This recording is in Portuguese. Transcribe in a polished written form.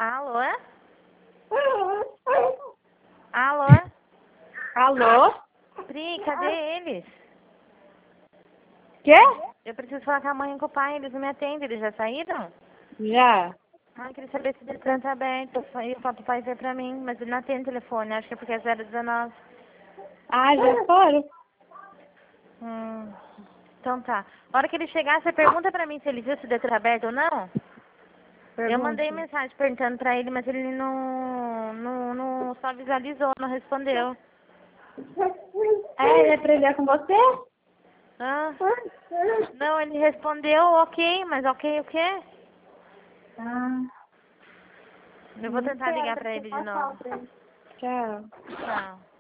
Alô? Alô? Alô? Pri, cadê eles? Quê? Eu preciso falar com a mãe e com o pai, eles não me atendem, eles já saíram? Já. Ai, queria saber se o Detran tá aberto. Eu falo pro pai ver pra mim, mas ele não atende o telefone, acho que é porque é 019. Ah, já foram? Então tá. A hora que ele chegar, você pergunta pra mim se ele viu se o Detran tá aberto ou não? Eu mandei Pergunta. mensagem perguntando pra ele, mas ele não só visualizou, não respondeu. É aprender com você? Ah, não, ele respondeu ok, mas ok o quê? Ah, Eu vou tentar não ligar sei, pra ele de novo. Tchau. Tchau.